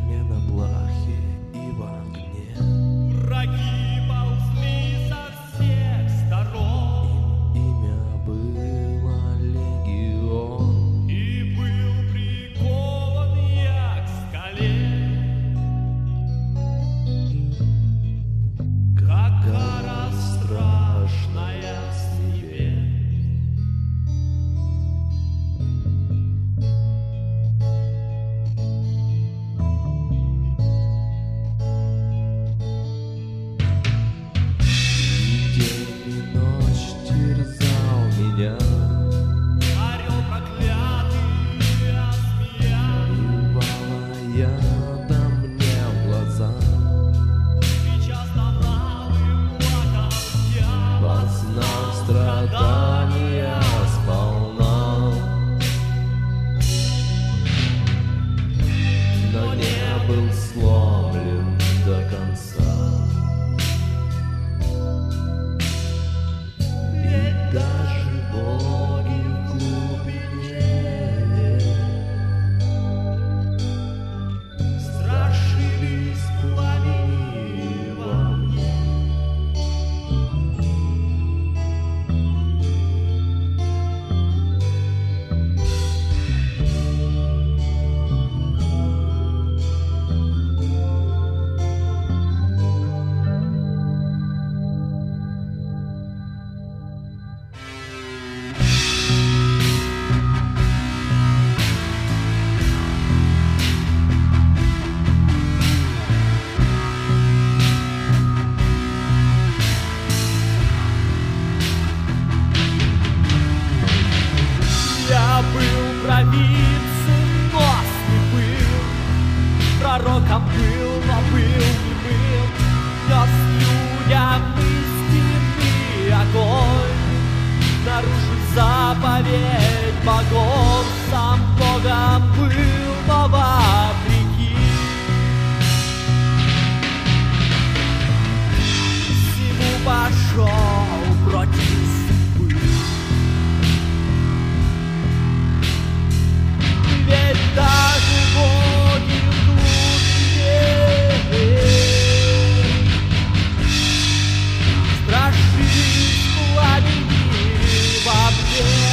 мне на плахе и в огне. Враги ползли со всех сторон. Имя было легион. И был прикован я к скале. Как гора страшная с небес. День и ночь терзал меня. Орел проклятый, осмеян. Плевала яда мне в глаза. Сейчас стонал и плакал я. Познал страдания сполна. Но не был сломлен до конца. Ведь даже боги в глубине Страшились пламени во мне. Я был провидцем, но не был. Пророком был, но был не был. Нес людям истинный огонь. Нарушив заповедь богов, сам Богом был, но вопреки всему пошел против судьбы. Ведь даже боги в глубине страшились пламени во мне.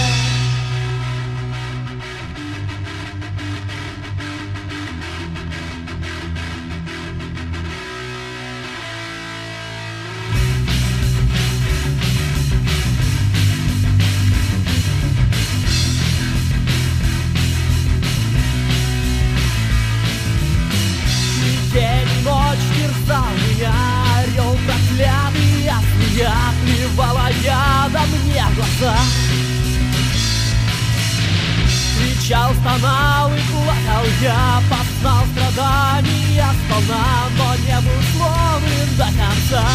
День и ночь терзал меня орел проклятый, а змея плевала ядом мне в глаза. Кричал, стонал и плакал я, познал страдания сполна, но не был сломлен до конца.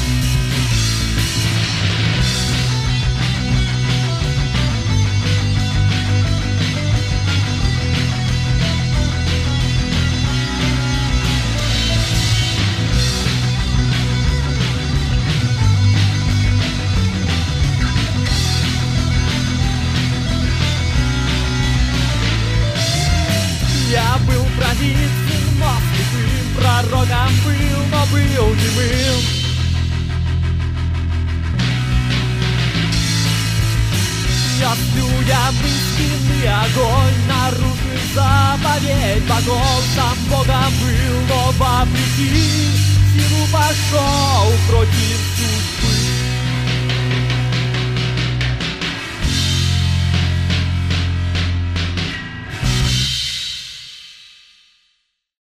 Я был провидцем, но слепым, пророком был, но был немым. Нес людям истинный огонь, нарушив заповедь богов, сам Богом был, но вопреки всему пошел против судьбы.